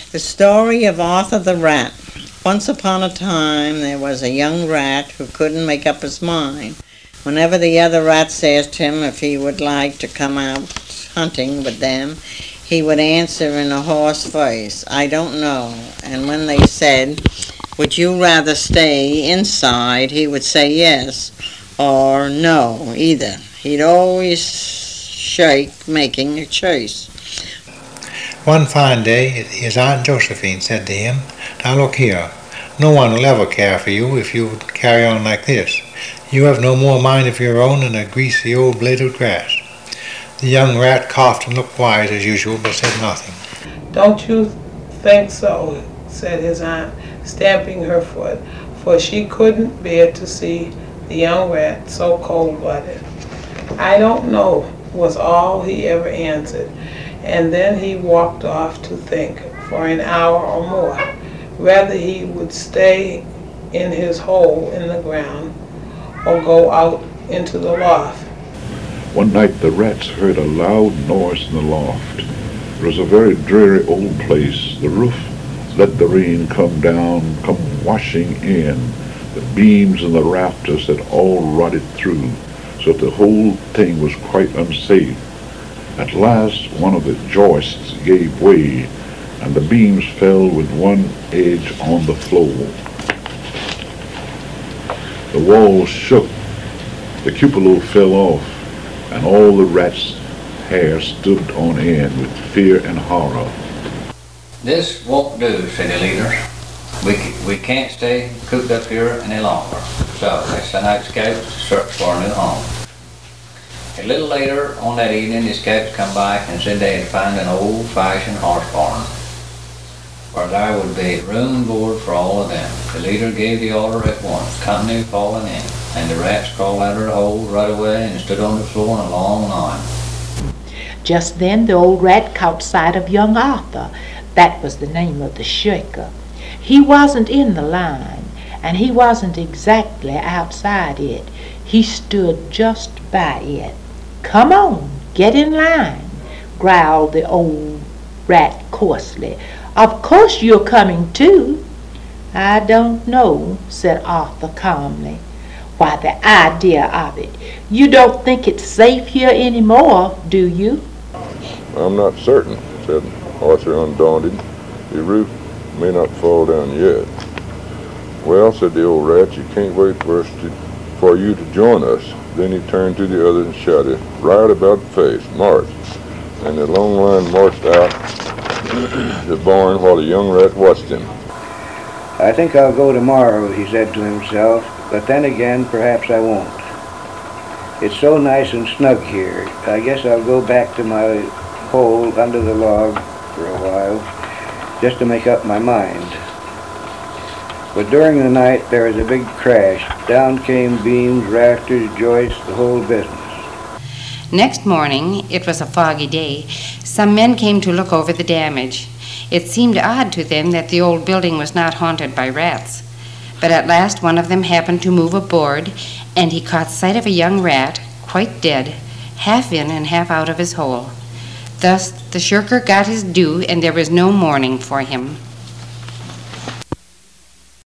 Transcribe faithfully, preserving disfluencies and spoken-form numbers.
The story of Arthur the Rat. Once upon a time there was a young rat who couldn't make up his mind. Whenever the other rats asked him if he would like to come out hunting with them, he would answer in a hoarse voice, "I don't know." And when they said, "Would you rather stay inside?" he would say yes or no either. He'd always shake making a choice. One fine day, his Aunt Josephine said to him, "Now look here, no one will ever care for you if you carry on like this. You have no more mind of your own than a greasy old blade of grass." The young rat coughed and looked wise as usual, but said nothing. "Don't you think so?" said his aunt, stamping her foot, for she couldn't bear to see the young rat so cold-blooded. "I don't know," was all he ever answered, and then he walked off to think for an hour or more whether he would stay in his hole in the ground or go out into the loft. One night the rats heard a loud noise in the loft. It was a very dreary old place. The roof let the rain come down, come washing in. The beams and the rafters had all rotted through, so that the whole thing was quite unsafe. At last one of the joists gave way, and the beams fell with one edge on the floor. The walls shook, the cupola fell off, and all the rats' hair stood on end with fear and horror. "This won't do," said the leader. We, we can't stay cooped up here any longer. So they sent out scouts to search for a new home. A little later on that evening, the scouts come back and said they had found an old-fashioned horse barn, where there would be room and board for all of them. The leader gave the order at once, company falling in, and the rats crawled out of the hole right away and stood on the floor in a long line. Just then the old rat caught sight of young Arthur. That was the name of the shaker. He wasn't in the line, and he wasn't exactly outside it. He stood just by it. "Come on, get in line," growled the old rat coarsely. "Of course you're coming too." "I don't know," said Arthur calmly. "Why, the idea of it. You don't think it's safe here anymore, do you?" "I'm not certain," said Arthur undaunted. "The roof may not fall down yet." "Well," said the old rat, "you can't wait for us to, for you to join us." Then he turned to the others and shouted, "Right about face, march!" And the long line marched out the barn while the young rat watched him. "I think I'll go tomorrow," he said to himself, "but then again, perhaps I won't. It's so nice and snug here. I guess I'll go back to my hole under the log for a while, just to make up my mind." But during the night there was a big crash. Down came beams, rafters, joists, the whole business. Next morning, it was a foggy day, some men came to look over the damage. It seemed odd to them that the old building was not haunted by rats. But at last one of them happened to move a board, and he caught sight of a young rat, quite dead, half in and half out of his hole. Thus the shirker got his due, and there was no mourning for him.